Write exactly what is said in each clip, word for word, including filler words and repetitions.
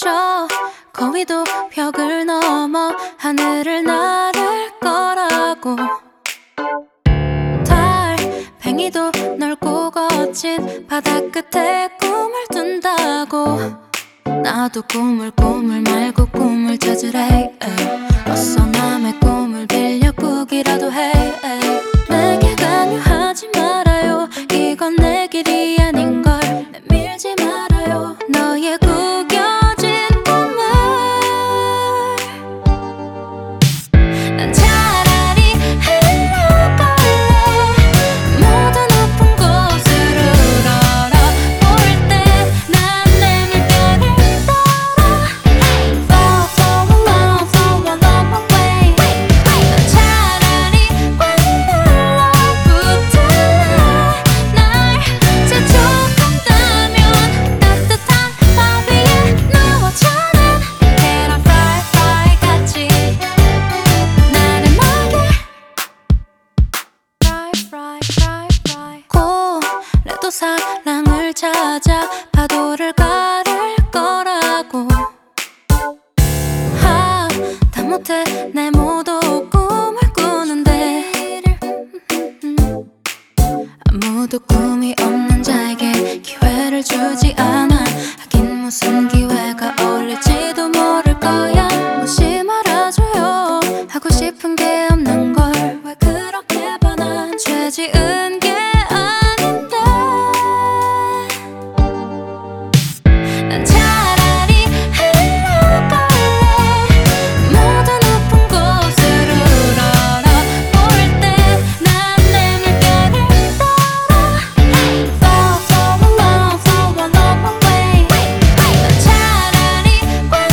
저 거위도 벽을 넘어 하늘을 나를 거라고 달팽이도 넓고 거친 바다 끝에 꿈을 둔다고 나도 꿈을 꿈을 말고 꿈을 찾으래 어서 남의 꿈을 빌려 꾸기라도 해 내게 강요하지 말아요 이건 내 길이 아닌걸 내밀지 말아요 너의 구겨진 꿈을 난 차라리 흘러갈래 모든 높은 곳으로 우러러볼 때 난 내 물결을 따라 Fall, fall along, fall a long way 난 차라리 꽉 눌러붙을래 날 재촉한다면 따뜻한 밥 위에 누워자는 계란 프라이 프라이 같이 나는 너에게 프라이 프라이 프라이 프라이 고래도 사랑을 찾아 파도를 가를 거라고 하다못해 내 모두 꿈을 꾸는데 아무도 꿈이 없는 자에게 기회를 주지 않아 하긴 무슨 기회가 어울릴지도 모를 거야 혹시 말아줘요 하고 싶은 게 없는 걸 왜 그렇게 반한 죄 지은 게 아닌데 난 차라리 흘러갈래 모든 높은 곳으로 우러러볼 때 난 내 물결을 따라 Fall, fall along, fall a long way 난 차라리 꽉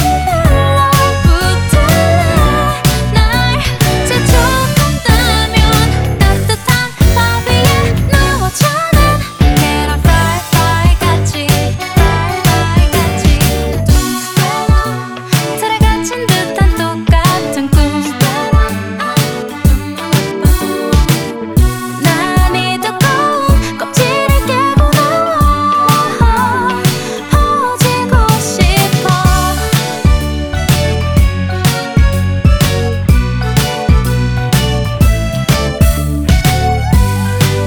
눌러붙을래 날 재촉한다면 따뜻한 밥 위에 누워자는 계란 프라이 프라이 같이 프라이 프라이 같이 틀에 갇힌 듯한 똑같은 꿈 난 이 두꺼운 껍질을 깨고 나와 퍼지고 싶어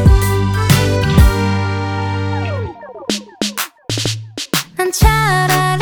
난 차라리